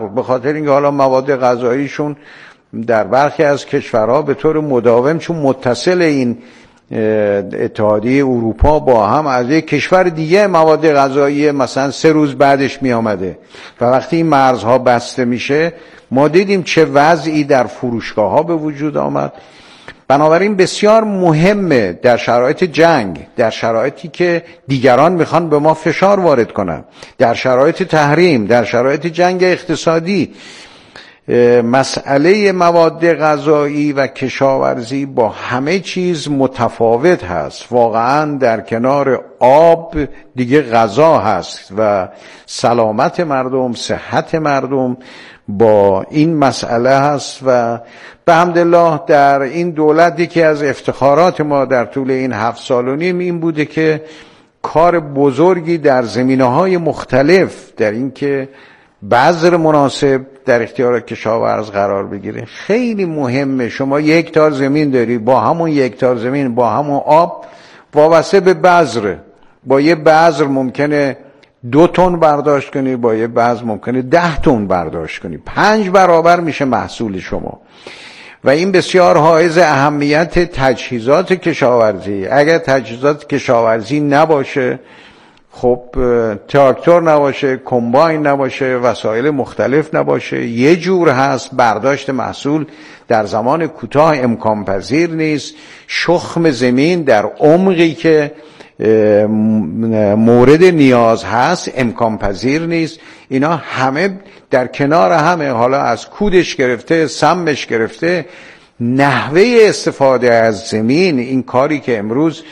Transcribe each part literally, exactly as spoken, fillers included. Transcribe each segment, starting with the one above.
به خاطر اینکه حالا مواد غذاییشون در برخی از کشورها به طور مداوم، چون متصل این اتحادیه اروپا با هم، از یک کشور دیگه مواد غذایی مثلا سه روز بعدش می آمده و وقتی این مرزها بسته میشه ما دیدیم چه وضعی در فروشگاه ها به وجود آمد. بنابراین بسیار مهمه در شرایط جنگ، در شرایطی که دیگران میخوان به ما فشار وارد کنن، در شرایط تحریم، در شرایط جنگ اقتصادی، مسئله مواد غذایی و کشاورزی با همه چیز متفاوت هست. واقعا در کنار آب دیگه غذا هست و سلامت مردم، صحت مردم با این مسئله هست و به حمدالله در این دولت یکی از افتخارات ما در طول این هفت سال و نیم این بوده که کار بزرگی در زمینه‌های مختلف، در این که بذر مناسب در اختیار کشاورز قرار بگیره. خیلی مهمه. شما یک هکتار زمین داری، با همون یک هکتار زمین، با همون آب، وابسته به بذر، با یه بذر ممکنه دو تن برداشت کنی، با یه بذر ممکنه ده تن برداشت کنی، پنج برابر میشه محصول شما. و این بسیار حائز اهمیت تجهیزات کشاورزی. اگر تجهیزات کشاورزی نباشه، خب تراکتور نباشه، کمباین نباشه، وسایل مختلف نباشه، یه جور هست برداشت محصول در زمان کوتاه امکان پذیر نیست. شخم زمین در عمقی که مورد نیاز هست امکان پذیر نیست. اینا همه در کنار همه، حالا از کودش گرفته، سمش گرفته، نحوه استفاده از زمین، این کاری که امروز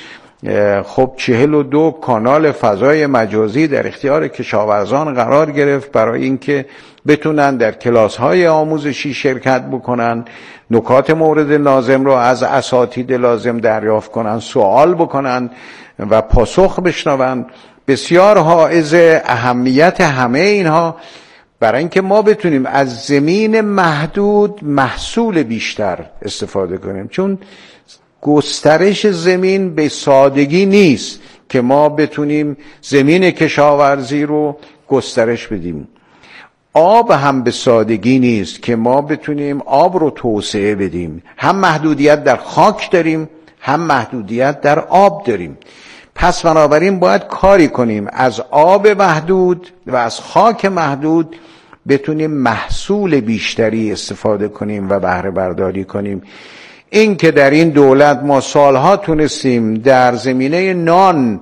خب چهل و دو کانال فضای مجازی در اختیار کشاورزان قرار گرفت برای اینکه بتونن در کلاس‌های آموزشی شرکت بکنن، نکات مورد لازم رو از اساتید لازم دریافت کنن، سوال بکنن و پاسخ بشنون. بسیار حائز اهمیت همه اینها برای اینکه ما بتونیم از زمین محدود محصول بیشتر استفاده کنیم، چون گسترش زمین به سادگی نیست که ما بتونیم زمین کشاورزی رو گسترش بدیم. آب هم به سادگی نیست که ما بتونیم آب رو توسعه بدیم. هم محدودیت در خاک داریم، هم محدودیت در آب داریم. پس بنابراین باید کاری کنیم از آب محدود و از خاک محدود بتونیم محصول بیشتری استفاده کنیم و بهره برداری کنیم. این که در این دولت ما سالها تونستیم در زمینه نان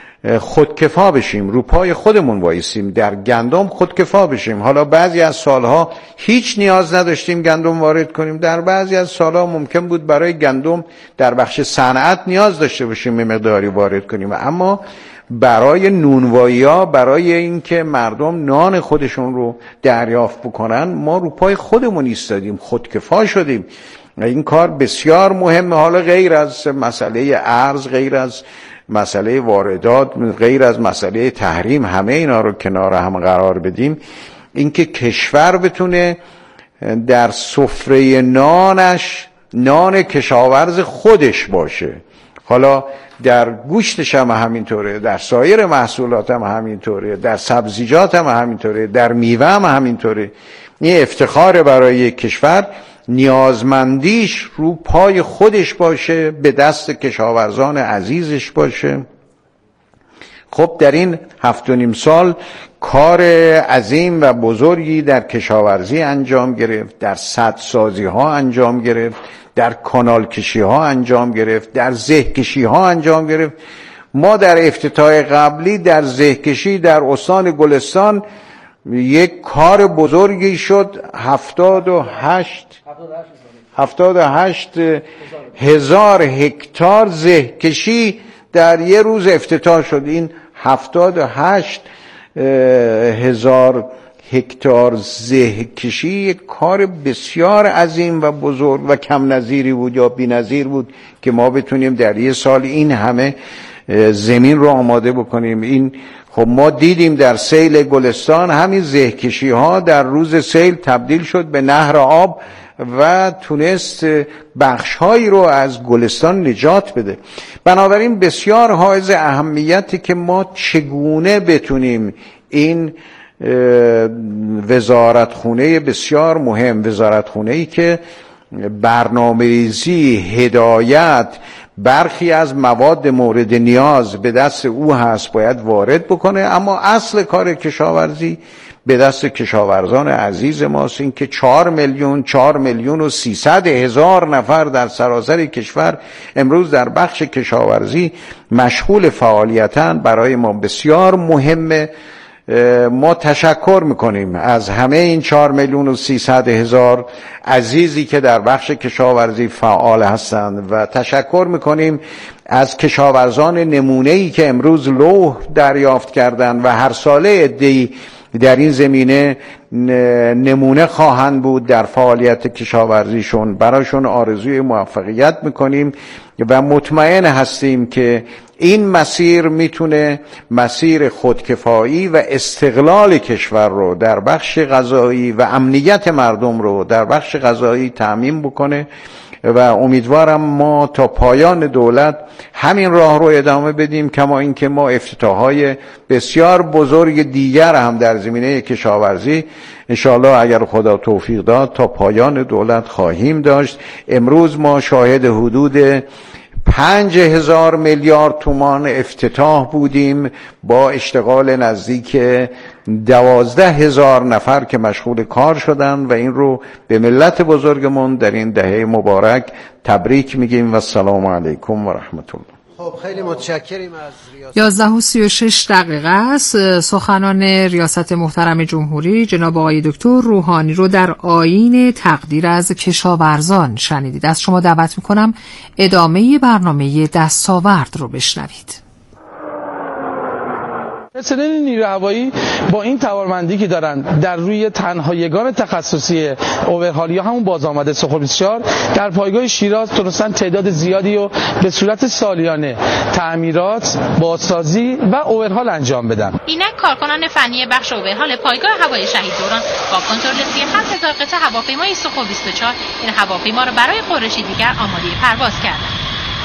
خودکفا بشیم، رو پای خودمون وایسیم، در گندم خودکفا بشیم. حالا بعضی از سالها هیچ نیاز نداشتیم گندم وارد کنیم، در بعضی از سالها ممکن بود برای گندم در بخش صنعت نیاز داشته باشیم یه مقداری وارد کنیم، اما برای نونوایی‌ها، برای اینکه مردم نان خودشون رو دریافت بکنن، ما رو پای خودمون ایستادیم، خودکفا شدیم. این کار بسیار مهمه. حالا غیر از مسئله ارز، غیر از مسئله واردات، غیر از مسئله تحریم، همه اینا رو کنار هم قرار بدیم، اینکه کشور بتونه در سفره نانش نان کشاورز خودش باشه. حالا در گوشتش هم همینطوره، در سایر محصولات هم همینطوره، در سبزیجات هم همینطوره، در میوه هم همینطوره. این افتخار برای یک کشور نیازمندیش رو پای خودش باشه، به دست کشاورزان عزیزش باشه. خب در این هفت و نیم سال کار عظیم و بزرگی در کشاورزی انجام گرفت، در سدسازی ها انجام گرفت، در کانال کشی ها انجام گرفت، در زه کشی ها انجام گرفت. ما در افتتاح قبلی در زه کشی در استان گلستان یک کار بزرگی شد. هفتاد و هشت هفتاد و هشت هزار هکتار زه کشی در یه روز افتتاح شد. این هفتاد و هشت هزار هکتار زه کشی یک کار بسیار عظیم و بزرگ و کم نظیری بود یا بی نظیر بود که ما بتونیم در یه سال این همه زمین رو آماده بکنیم. این خب ما دیدیم در سیل گلستان همین زه کشی ها در روز سیل تبدیل شد به نهر آب و تونست بخشهایی رو از گلستان نجات بده. بنابراین بسیار حائز اهمیتی که ما چگونه بتونیم این وزارتخونه بسیار مهم، وزارتخونه‌ای که برنامه‌ریزی، هدایت، برخی از مواد مورد نیاز به دست او هست، باید وارد بکنه. اما اصل کار کشاورزی به دست کشاورزان عزیز ماست. این که چهار میلیون چهار میلیون و سیصد هزار نفر در سراسر کشور امروز در بخش کشاورزی مشغول فعالیتن برای ما بسیار مهمه. ما تشکر میکنیم از همه این چهار میلیون و سیصد هزار عزیزی که در بخش کشاورزی فعال هستند و تشکر میکنیم از کشاورزان نمونه‌ای که امروز لوح دریافت کردند و هر ساله عده‌ای در این زمینه نمونه خواهند بود در فعالیت کشاورزیشون. براشون آرزوی موفقیت میکنیم و مطمئن هستیم که این مسیر میتونه مسیر خودکفایی و استقلال کشور رو در بخش غذایی و امنیت مردم رو در بخش غذایی تأمین بکنه و امیدوارم ما تا پایان دولت همین راه رو ادامه بدیم، کما اینکه ما افتتاحهای بسیار بزرگ دیگر هم در زمینه کشاورزی انشاءالله اگر خدا توفیق داد تا پایان دولت خواهیم داشت. امروز ما شاهد حدود پنج هزار میلیارد تومان افتتاح بودیم با اشتغال نزدیک دوازده هزار نفر که مشغول کار شدن و این رو به ملت بزرگمون در این دهه مبارک تبریک میگیم و السلام علیکم و رحمت الله. خب خیلی متشکریم از ریاست. یازده و سی و شش دقیقه است. سخنان ریاست محترم جمهوری جناب آقای دکتر روحانی رو در آیین تقدیر از کشاورزان شنیدید. از شما دعوت میکنم ادامه برنامه دستاورد رو بشنوید. پرسنل نیروی هوایی با این توانمندی که دارن در روی تنهایگان تخصصی اوورهال یا همون باز آمده سخور بیست و چهار در پایگاه شیراز تونستن تعداد زیادی رو به صورت سالیانه تعمیرات، بازسازی و اوورهال انجام بدن. اینک کارکنان فنی بخش اوورهال پایگاه هوایی شهید دوران با کنترل سی و هفت هزار قطعه هواپیمای سخور بیست و چهار این هواپیما رو برای غرشی دیگر آماده پرواز کردند.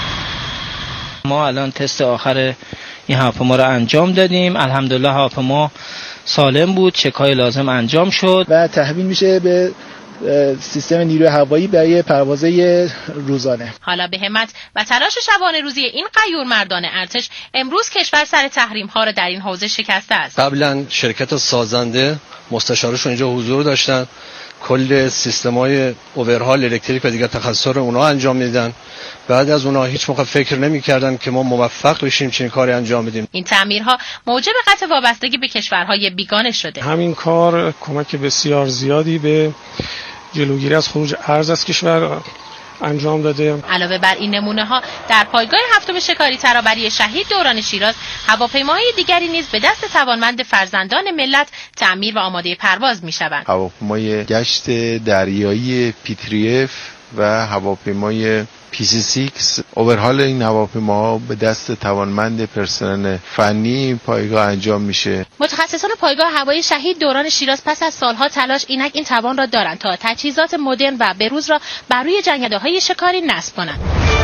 ما الان تست آخر این هواپیما رو انجام دادیم. الحمدلله هواپیما سالم بود، چک‌های لازم انجام شد و تحویل میشه به سیستم نیروی هوایی برای پروازهای روزانه. حالا به همت و تلاش شبانه روزی این غیور مردان ارتش امروز کشور سر تحریم ها را در این حوزه شکسته است. قبلا شرکت سازنده مستشارشون اینجا حضور داشتن، کل سیستم‌های اوورهال الکتریک و دیگر تخصص رو اونا انجام میدن. بعد از اونا هیچ موقع فکر نمی‌کردن که ما موفق بشیم چنین کاری انجام بدیم. این تعمیرها موجب قطع وابستگی به کشورهای بیگانه شده. همین کار کمک بسیار زیادی به جلوگیری از خروج ارز از کشور انجام داده. علاوه بر این نمونه ها در پایگاه هفتم شکاری ترابری شهید دوران شیراز هواپیماهای دیگری نیز به دست توانمند فرزندان ملت تعمیر و آماده پرواز می شوند. هواپیمای گشت دریایی پیتریف و هواپیمای پی سی شش اوورهال این هواپیماها به دست توانمند پرسنل فنی پایگاه انجام میشه. متخصصان پایگاه هوایی شهید دوران شیراز پس از سالها تلاش اینک این توان را دارند تا تجهیزات مدرن و بروز را بر روی جنگنده‌های شکاری نصب کنند.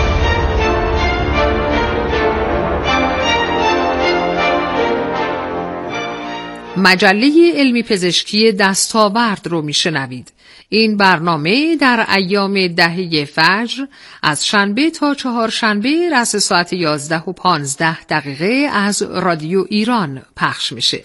مجله علمی پزشکی دستاورد رو میشنوید. این برنامه در ایام دهه فجر از شنبه تا چهارشنبه رأس ساعت یازده و پانزده دقیقه از رادیو ایران پخش میشه.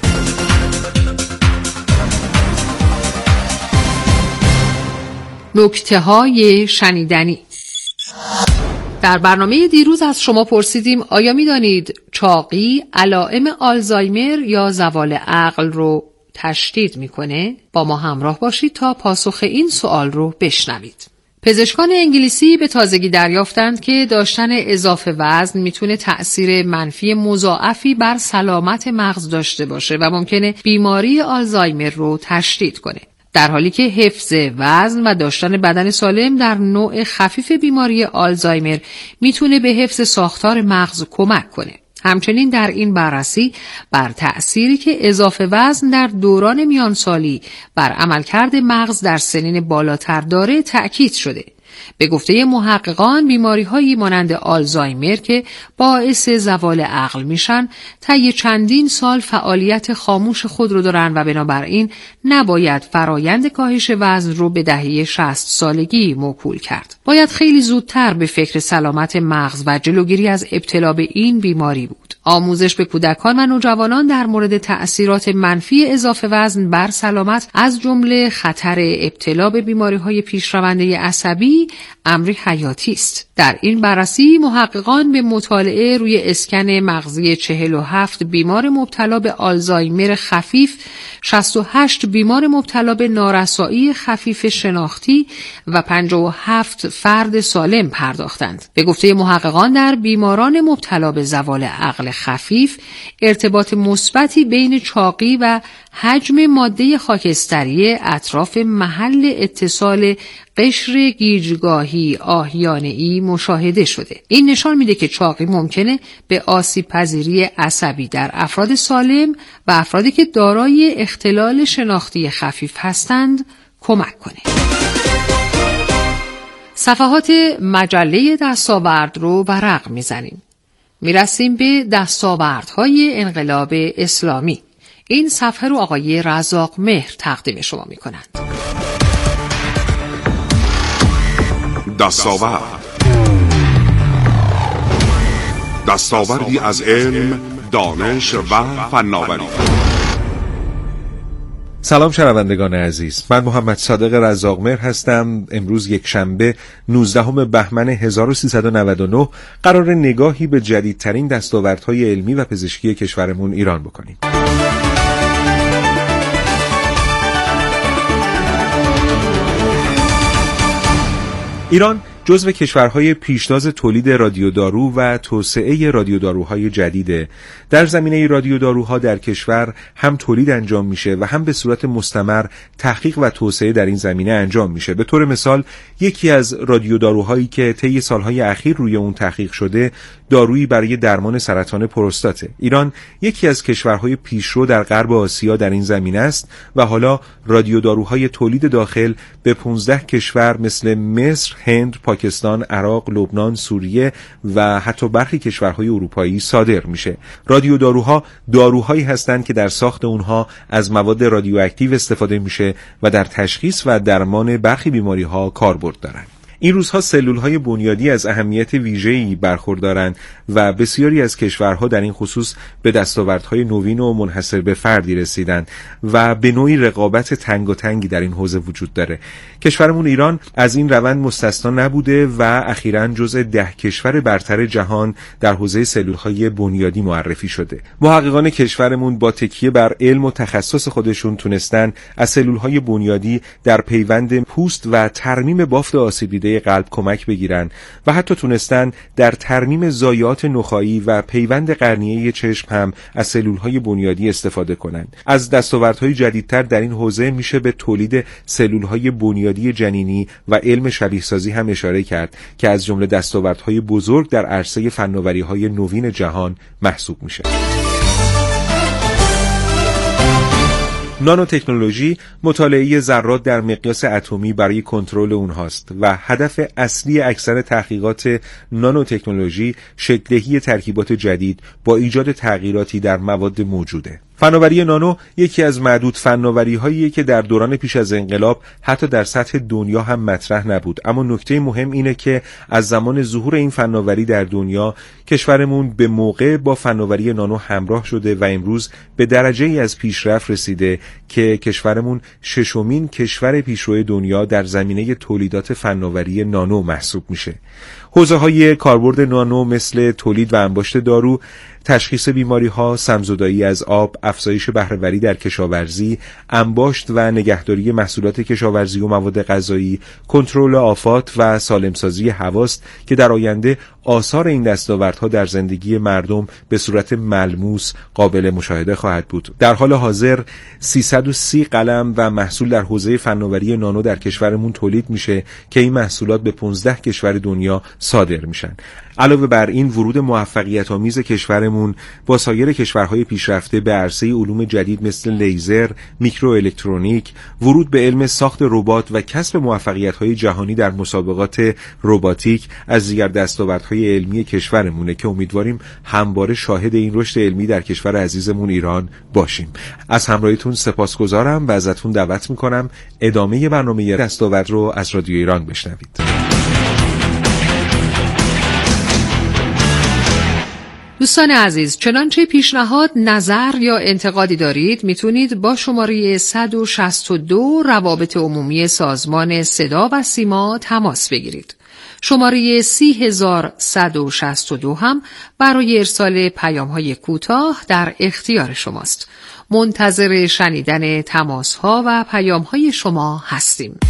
نکته های شنیدنی. در برنامه دیروز از شما پرسیدیم آیا می‌دانید چاقی علائم آلزایمر یا زوال عقل رو تشدید میکنه؟ با ما همراه باشید تا پاسخ این سوال رو بشنوید. پزشکان انگلیسی به تازگی دریافتند که داشتن اضافه وزن میتونه تأثیر منفی مضاعفی بر سلامت مغز داشته باشه و ممکنه بیماری آلزایمر رو تشدید کنه. در حالی که حفظ وزن و داشتن بدن سالم در نوع خفیف بیماری آلزایمر میتونه به حفظ ساختار مغز کمک کنه. همچنین در این بررسی بر تأثیری که اضافه وزن در دوران میانسالی بر عملکرد مغز در سنین بالاتر داره تأکید شده. به گفته محققان بیماری‌هایی مانند آلزایمر که باعث زوال عقل میشن طی چندین سال فعالیت خاموش خود رو دارن و بنابراین نباید فرایند کاهش وزن رو به دهه شصت سالگی موکول کرد. باید خیلی زودتر به فکر سلامت مغز و جلوگیری از ابتلا به این بیماری بود. آموزش به کودکان و نوجوانان در مورد تأثیرات منفی اضافه وزن بر سلامت از جمله خطر ابتلا به بیماری‌های پیشرونده عصبی امری حیاتی است. در این بررسی محققان به مطالعه روی اسکن مغزی چهل و هفت بیمار مبتلا به آلزایمر خفیف، شصت و هشت بیمار مبتلا به نارسایی خفیف شناختی و پنجاه و هفت فرد سالم پرداختند. به گفته محققان در بیماران مبتلا به زوال عقل خفیف ارتباط مثبتی بین چاقی و حجم ماده خاکستری اطراف محل اتصال قشر گیجگاهی آهیانه‌ای مشاهده شده. این نشان میده که چاقی ممکنه به آسیب پذیری عصبی در افراد سالم و افرادی که دارای اختلال شناختی خفیف هستند کمک کنه. صفحات مجله دستاورد رو ورق میزنیم. میرسیم به دستاوردهای انقلاب اسلامی. این صفحه رو آقای رزاق مهر تقدیم شما میکنند. دستاورد دستاوردی از علم، دانش و فناوری. سلام شنوندگان عزیز، من محمد صادق رزاقمهر هستم. امروز یک شنبه نوزدهم بهمن هزار و سیصد و نود و نه قرار نگاهی به جدیدترین دستاوردهای علمی و پزشکی کشورمون ایران بکنیم. ایران جزو کشورهای پیشتاز تولید رادیودارو و توسعه رادیوداروهای جدیده. در زمینه رادیوداروها در کشور هم تولید انجام میشه و هم به صورت مستمر تحقیق و توسعه در این زمینه انجام میشه. به طور مثال یکی از رادیوداروهایی که طی سالهای اخیر روی اون تحقیق شده دارویی برای درمان سرطان پروستاته. ایران یکی از کشورهای پیشرو در غرب آسیا در این زمینه است و حالا رادیوداروهای تولید داخل به پانزده کشور مثل مصر، هند، پاکستان، عراق، لبنان، سوریه و حتی برخی کشورهای اروپایی صادر میشه. رادیوداروها داروهایی هستند که در ساخت اونها از مواد رادیواکتیو استفاده میشه و در تشخیص و درمان برخی بیماری‌ها کاربرد دارند. این روزها سلول‌های بنیادی از اهمیت ویژه‌ای برخوردارند و بسیاری از کشورها در این خصوص به دستاوردهای نوین و منحصر به فردی رسیدند و به نوعی رقابت تنگ و تنگی در این حوزه وجود داره. کشورمون ایران از این روند مستثنا نبوده و اخیراً جزء ده کشور برتر جهان در حوزه سلول‌های بنیادی معرفی شده. محققان کشورمون با تکیه بر علم و تخصص خودشون تونستن از سلول‌های بنیادی در پیوند پوست و ترمیم بافت آسیب‌دیده قلب کمک بگیرن و حتی تونستن در ترمیم ضایعات نخاعی و پیوند قرنیه چشم هم از سلول‌های بنیادی استفاده کنند. از دستاوردهای جدیدتر در این حوزه میشه به تولید سلول‌های بنیادی جنینی و علم شبیه سازی هم اشاره کرد که از جمله دستاوردهای بزرگ در عرصه فناوری‌های نوین جهان محسوب میشه. نانو تکنولوژی مطالعه ذرات در مقیاس اتمی برای کنترل اونهاست و هدف اصلی اکثر تحقیقات نانو تکنولوژی شکل‌دهی ترکیبات جدید با ایجاد تغییراتی در مواد موجوده. فناوری نانو یکی از معدود فناوری‌هاییه که در دوران پیش از انقلاب حتی در سطح دنیا هم مطرح نبود، اما نکته مهم اینه که از زمان ظهور این فناوری در دنیا کشورمون به موقع با فناوری نانو همراه شده و امروز به درجه‌ای از پیشرفت رسیده که کشورمون ششمین کشور پیشرو دنیا در زمینه تولیدات فناوری نانو محسوب میشه. حوزه‌های کاربرد نانو مثل تولید و انباشت دارو، تشخیص بیماری‌ها، سمزدایی از آب، افزایش بهره‌وری در کشاورزی، انباشت و نگهداری محصولات کشاورزی و مواد غذایی، کنترل آفات و سالمسازی هواست که در آینده آثار این دستاوردها در زندگی مردم به صورت ملموس قابل مشاهده خواهد بود. در حال حاضر سیصد و سی قلم و محصول در حوزه فناوری نانو در کشورمون تولید میشه که این محصولات به پانزده کشور دنیا صادر میشن. علاوه بر این، ورود موفقیت آمیز کشورمون با سایر کشورهای پیشرفته به عرصه علوم جدید مثل لیزر، میکرو الکترونیک، ورود به علم ساخت ربات و کسب موفقیت‌های جهانی در مسابقات رباتیک از دیگر دستاوردهای علمی کشورمونه که امیدواریم همواره شاهد این رشد علمی در کشور عزیزمون ایران باشیم. از همراهیتون سپاسگزارم و ازتون دعوت میکنم ادامه برنامه دستاورد رو از رادیو ایران بشنوید. دوستان عزیز، چنانچه پیشنهاد، نظر یا انتقادی دارید میتونید با شماره صد و شصت و دو روابط عمومی سازمان صدا و سیما تماس بگیرید. شماره سی هزار صد و شصت و دو هم برای ارسال پیام‌های کوتاه در اختیار شماست. منتظر شنیدن تماس‌ها و پیام‌های شما هستیم.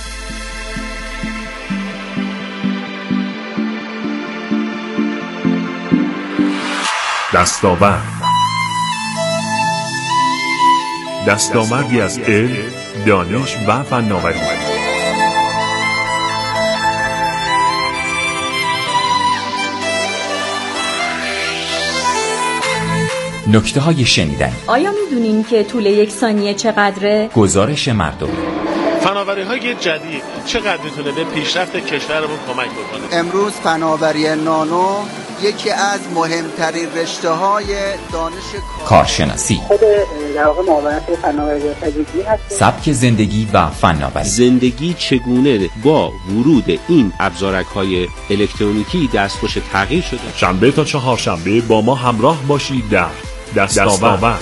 دستاورد دستاوردی از علم، دانش و فناوری. نکته های شنیدنی. آیا میدونین که طول یک ثانیه چقدره؟ گزارش مردمی. فناوری‌های جدید چقدر میتونه به پیشرفت کشورمون کمک بکنه؟ امروز فناوری نانو یکی از مهمترین رشته‌های دانش کارشناسی، خود در واقع معاونت فناوری تجربی هست. سبک زندگی و فناوری. زندگی چگونه با ورود این ابزارک‌های الکترونیکی دستخوش تغییر شده. شنبه تا چهارشنبه با ما همراه باشید در دستاورد.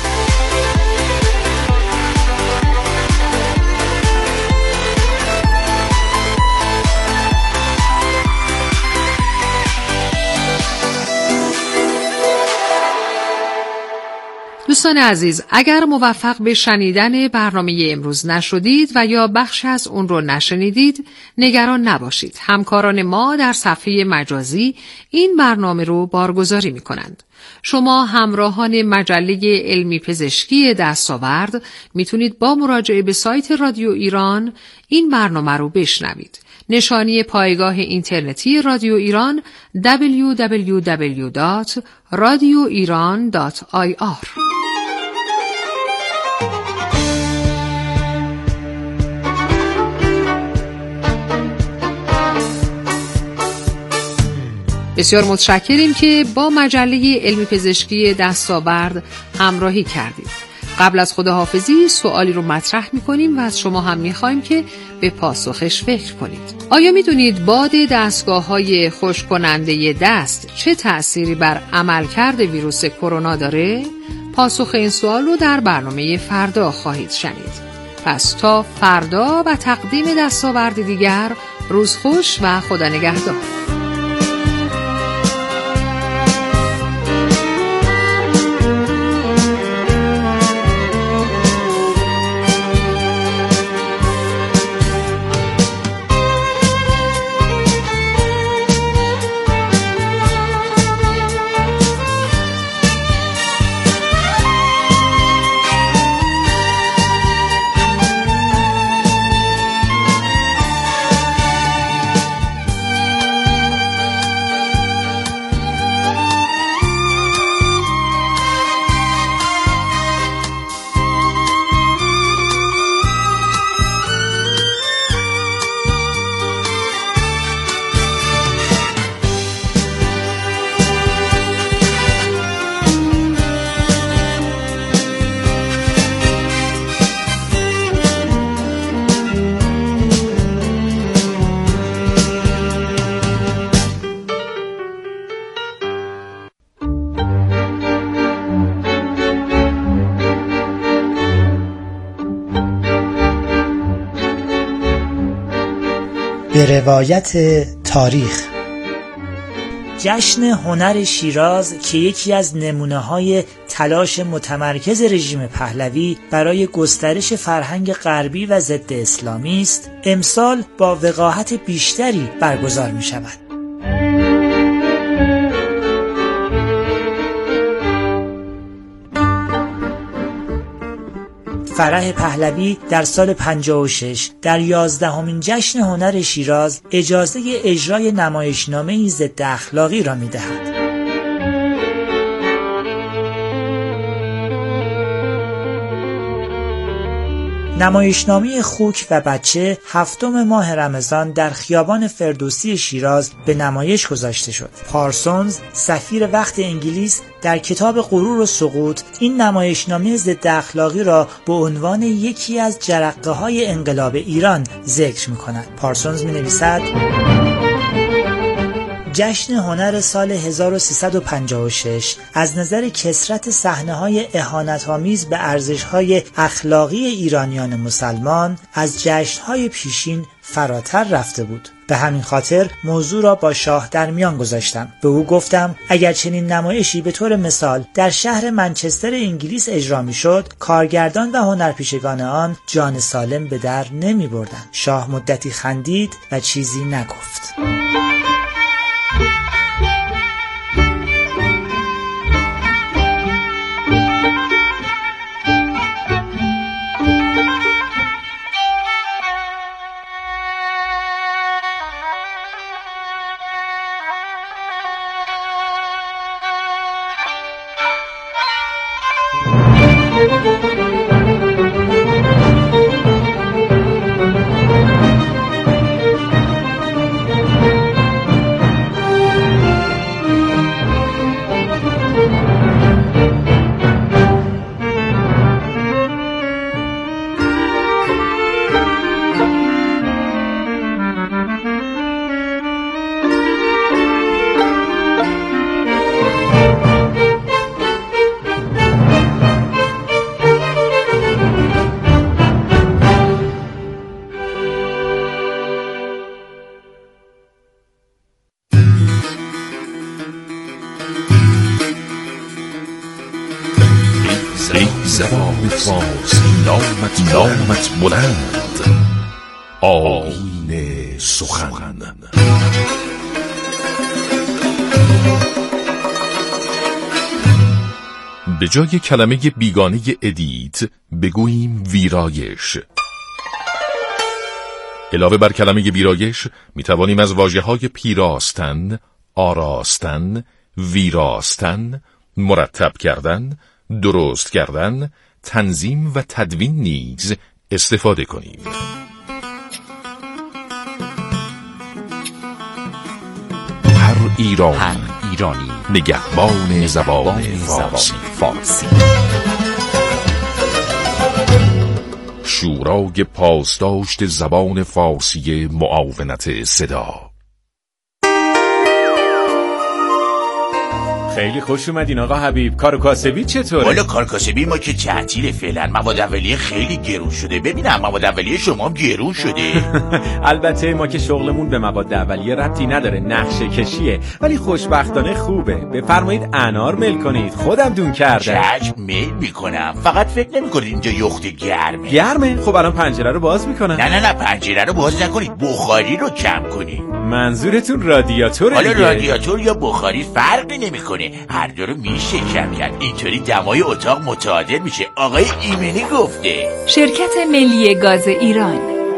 دوستان عزیز، اگر موفق به شنیدن برنامه امروز نشدید و یا بخش از اون رو نشنیدید، نگران نباشید. همکاران ما در صفحه مجازی این برنامه رو بارگذاری می کنند. شما همراهان مجله علمی پزشکی دستاورد میتونید با مراجعه به سایت رادیو ایران این برنامه رو بشنوید. نشانی پایگاه اینترنتی رادیو ایران دبلیو دبلیو دبلیو دات رادیو ایران دات آی آر. بسیار متشکریم که با مجله علمی پزشکی دستاورد همراهی کردید. قبل از خداحافظی سوالی رو مطرح می‌کنیم و از شما هم می‌خوایم که به پاسخش فکر کنید. آیا می‌دونید باد دستگاه‌های خشک کننده دست چه تأثیری بر عملکرد ویروس کرونا داره؟ پاسخ این سوال رو در برنامه فردا خواهید شنید. پس تا فردا و تقدیم دستاورد دیگر، روز خوش و خدا نگهدار. به روایت تاریخ، جشن هنر شیراز که یکی از نمونه‌های تلاش متمرکز رژیم پهلوی برای گسترش فرهنگ غربی و ضد اسلامی است، امسال با وقاحت بیشتری برگزار می‌شود. فرح پهلوی در سال پنجاه و شش در یازدهمین جشن هنر شیراز اجازه اجرای نمایشنامه‌ای ضد اخلاقی را می‌دهد. نمایشنامه خوک و بچه هفتم ماه رمضان در خیابان فردوسی شیراز به نمایش گذاشته شد. پارسونز سفیر وقت انگلیس در کتاب غرور و سقوط این نمایشنامه ضد اخلاقی را به عنوان یکی از جرقه‌های انقلاب ایران ذکر می‌کند. پارسونز می‌نویسد: جشن هنر سال هزار و سیصد و پنجاه و شش از نظر کثرت صحنه‌های اهانت‌آمیز به ارزش‌های اخلاقی ایرانیان مسلمان از جشن‌های پیشین فراتر رفته بود. به همین خاطر موضوع را با شاه در میان گذاشتم. به او گفتم اگر چنین نمایشی به طور مثال در شهر منچستر انگلیس اجرا می‌شد، کارگردان و هنرپیشگان آن جان سالم به در نمی‌بردند. شاه مدتی خندید و چیزی نگفت. زبان فارسی نامت نامت بلند، آیین سخن. به جای کلمه بیگانه ادیت بگوییم ویرایش. علاوه بر کلمه ویرایش می توانیم از واژه‌های پیراستن، آراستن، ویراستن، مرتب کردن، درست کردن، تنظیم و تدوین نیز استفاده کنیم. هر ایرانی, هر ایرانی نگهبان زبان فارسی. فارسی شورای پاسداشت زبان فارسی معاونت صدا. خیلی خوش اومدین آقا حبیب. کار کاسبی چطوره؟ والا کار کاسبی ما که تعطیل فعلا. مواد اولیه خیلی گرون شده. ببینم مواد اولیه شما هم گرون شده. البته ما که شغلمون به مواد اولیه ربطی نداره، نقشه کشیه، ولی خوشبختانه خوبه. بفرمایید انار میل کنید، خودم دون کردم. چشم میل میکنم، فقط فکر نمیکنید اینجا یخت گرمه؟ گرمه؟ خب الان پنجره رو باز میکنم. نه نه نه پنجره رو باز نکنید، بخاری رو کم کنید. منظورتون رادیاتوره؟ حالا رادیاتور یا بخاری فرقی نمیکنه، هر دو رو میشه کم کرد. اینطوری دمای اتاق متعادل میشه. آقای ایمنی گفته. شرکت ملی گاز ایران.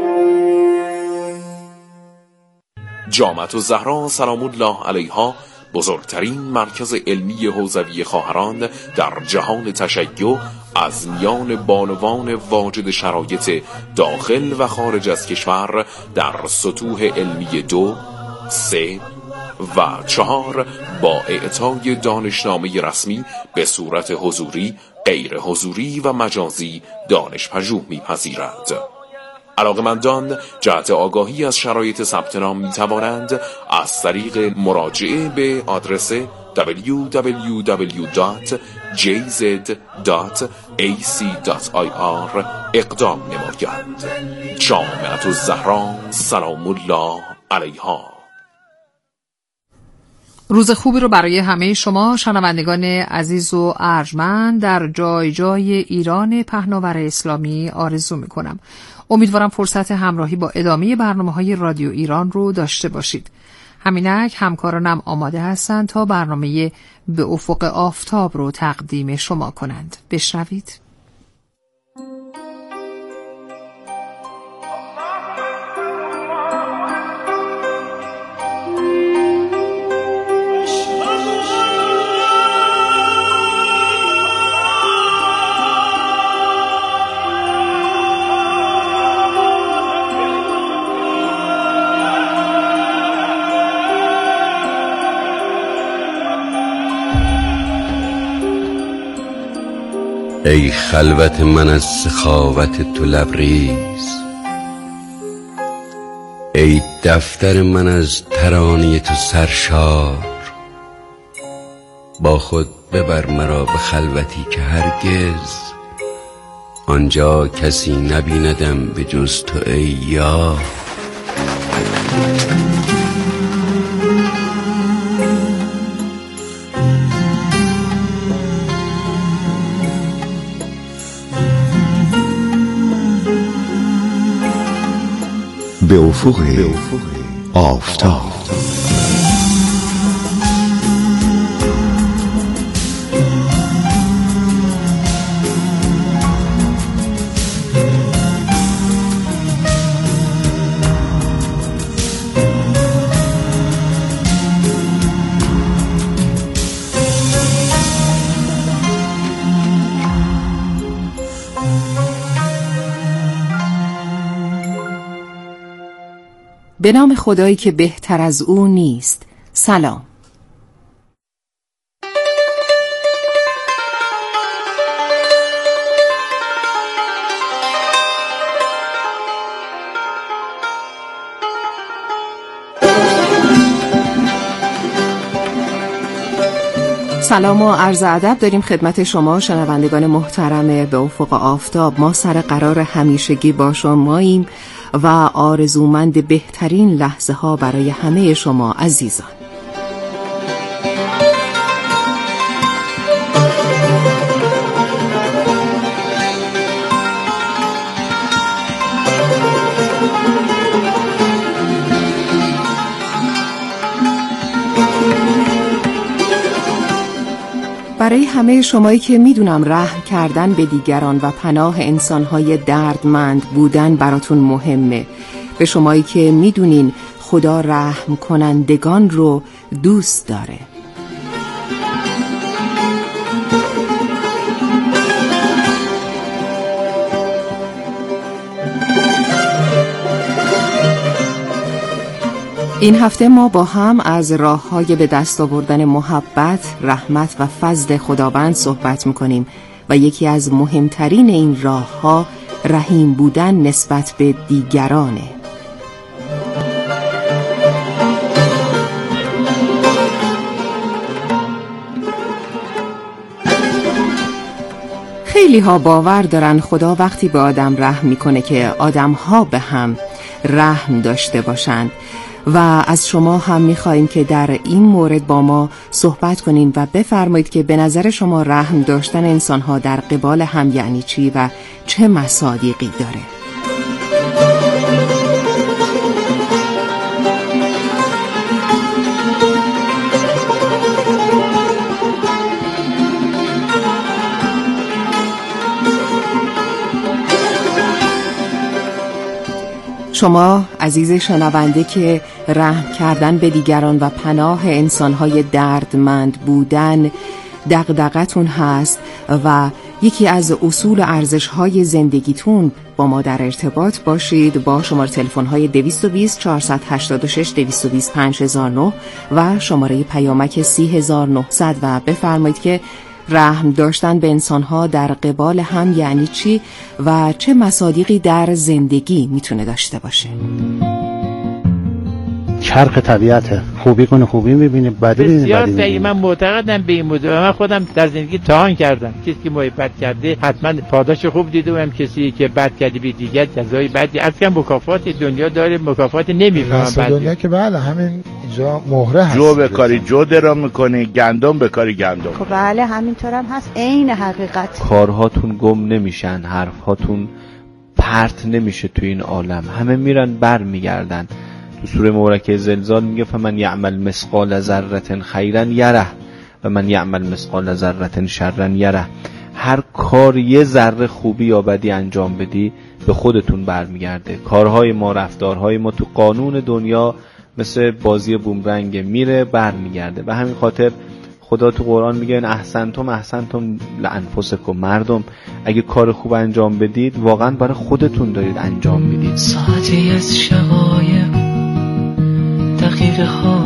جامعه الزهرا سلام الله علیها بزرگترین مرکز علمی حوزوی خواهران در جهان تشیع از میان بانوان واجد شرایط داخل و خارج از کشور در سطوح علمی دو، سه و چهار با اعطای دانشنامه رسمی به صورت حضوری، غیر حضوری و مجازی دانش پژوه می‌پذیرد. علاقه‌مندان جهت آگاهی از شرایط ثبت نام می‌توانند از طریق مراجعه به آدرس دبلیو دبلیو دبلیو دات جی زد دات ای سی دات آی آر اقدام نمایند. جامعه الزهرا سلام الله علیها. روز خوبی رو برای همه شما شنوندگان عزیز و ارجمند در جای جای ایران پهناور اسلامی آرزو می‌کنم. امیدوارم فرصت همراهی با ادامه برنامه‌های رادیو ایران رو داشته باشید. همینک همکارانم آماده هستند تا برنامه به افق آفتاب رو تقدیم شما کنند. بشنوید. ای خلوت من از سخاوت تو لبریز، ای دفتر من از ترانه تو سرشار، با خود ببر مرا به خلوتی که هرگز آنجا کسی نبیندم به جز تو ای یار. به افق آفتاب. به نام خدایی که بهتر از او نیست. سلام. سلام و عرض ادب داریم خدمت شما شنوندگان محترم به افق آفتاب. ما سر قرار همیشگی با شماییم و آرزومند بهترین لحظه ها برای همه شما عزیزان. برای همه شمایی که میدونم رحم کردن به دیگران و پناه انسانهای دردمند بودن براتون مهمه، به شمایی که میدونین خدا رحم کنندگان رو دوست داره. این هفته ما با هم از راه‌های به دست آوردن محبت، رحمت و فضل خداوند صحبت می‌کنیم و یکی از مهمترین این راه‌ها رحیم بودن نسبت به دیگرانه. خیلی ها باور دارن خدا وقتی به آدم رحم می‌کنه که آدم‌ها به هم رحم داشته باشند و از شما هم می‌خوایم که در این مورد با ما صحبت کنین و بفرمایید که به نظر شما رحم داشتن انسان‌ها در قبال هم یعنی چی و چه مصادیقی داره؟ شما عزیز شنونده که رحم کردن به دیگران و پناه انسانهای دردمند بودن دغدغتون هست و یکی از اصول ارزش‌های زندگیتون، با ما در ارتباط باشید با شماره تلفن‌های دویست و بیست چهارصد و هشتاد و شش دویست و بیست پنج هزار و نه و شماره پیامک سی هزار و نهصد و بفرمایید که رحم داشتن به انسانها در قبال هم یعنی چی و چه مصادیقی در زندگی میتونه داشته باشه. چرخ طبیعته، خوبی کنه خوبی میبینه، بدی میبینه. بسیار صحیح، من معتقدم به این موضوع. من خودم در زندگی امتحان کردم، کسی که محبت کرده حتما پاداش خوب دیده و هم کسی که بد کرده به دیگر جزای بدی. اصلا مکافات دنیا داره، مکافات نمیفهمم بعد دنیا که بله همین اینجا مهره هست. جو به کاری جو درام میکنه، گندم به کاری گندم. خب بله همینطورم هست، عین حقیقت. کارهاتون گم نمیشن، حرفهاتون پرت نمیشه تو این عالم، همه میرن بر میگردن. تو سوره مبارکه زلزال میگه فمن یعمل مثقال ذره خیرا یره و من یعمل مثقال ذره شرا یره. هر کار یه ذره خوبی یا بدی انجام بدی به خودتون برمیگرده. کارهای ما، رفتارهای ما تو قانون دنیا مثل بازی بومرنگ، میره برمیگرده. و همین خاطر خدا تو قرآن میگه ان احسنتم احسنتم لانفسکم. مردم اگه کار خوب انجام بدید واقعا برای خودتون دارید انجام میدید. ساعتی از شقایق دقیقه ها